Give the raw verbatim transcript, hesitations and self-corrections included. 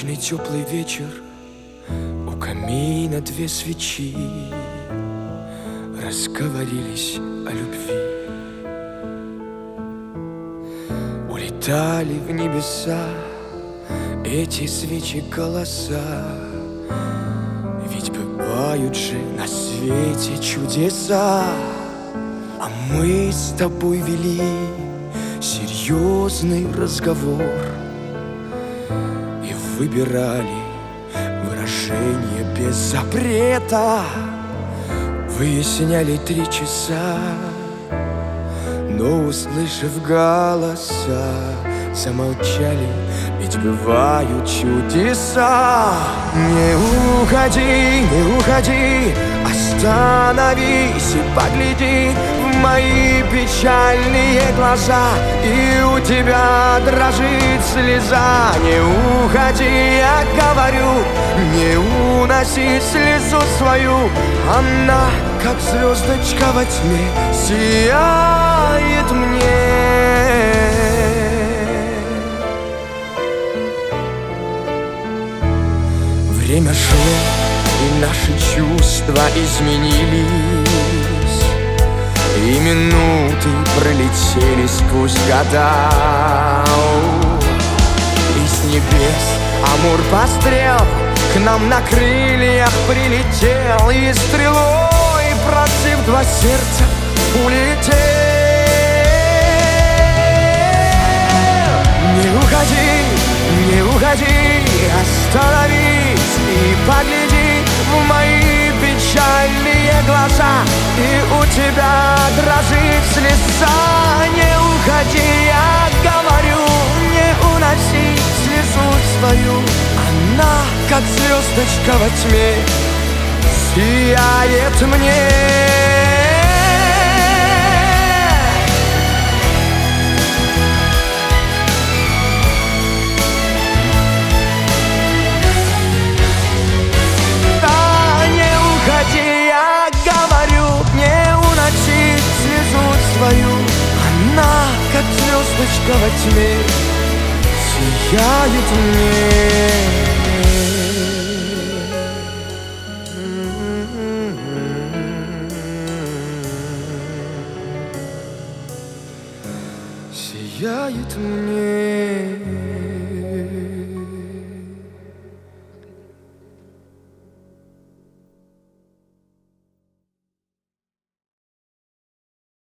Солнечный теплый вечер, у камина две свечи разговорились о любви. Улетали в небеса эти свечи голоса. Ведь бывают же на свете чудеса. А мы с тобой вели серьезный разговор и выбирали выражение без запрета. Выясняли три часа, но, услышав голоса, замолчали, ведь бывают чудеса. Не уходи, не уходи, остановись и погляди в мои печальные глаза, и у тебя дрожит слеза. Не уходи, я говорю, не уноси слезу свою. Она, как звездочка во тьме, сияет мне. Время шло, и наши чувства изменились, и минуты пролетели сквозь года. И с небес Амур пострел к нам на крыльях прилетел, и стрелой, пронзив два сердца, улетел. Не уходи, не уходи, остановись и погляди в мои печальные глаза, и у тебя дрожит слеза. Не уходи, я говорю, не уноси слезу свою. Она, как звездочка во тьме, сияет мне. Она, как звездочка во тьме, сияет мне. Сияет мне.